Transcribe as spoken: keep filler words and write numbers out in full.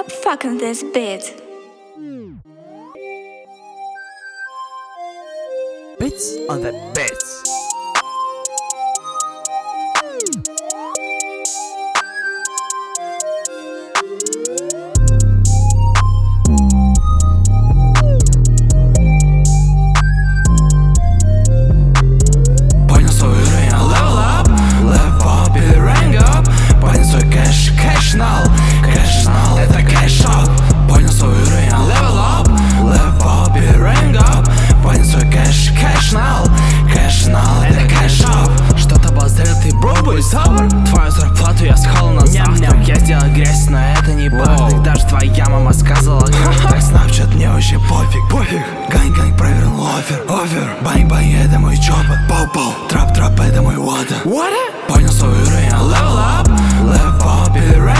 Stop fucking this beat. Bits on the bits. Понял свою рейн, level up, level up или rank up. Понял свой кэш, кэш нал, кэш нал, это кэш up. Понял свою рейн, level up, level up или rank up. Понял свой кэш, кэш нал, кэш нал, это кэш up. Что-то обозрел ты, бро, будь собор. Твою зарплату я схавал на завтрак. Я сделал грязь, но это не бардак. Даже твоя мама сказала, так Snapchat мне вообще пофиг, пофиг. Гань-гань провернул офер, офер. Бань-бань, это мой чоппер. Пау-пау, трап-трап, это мой water. What? Понял свою рейн, level up, level up или rank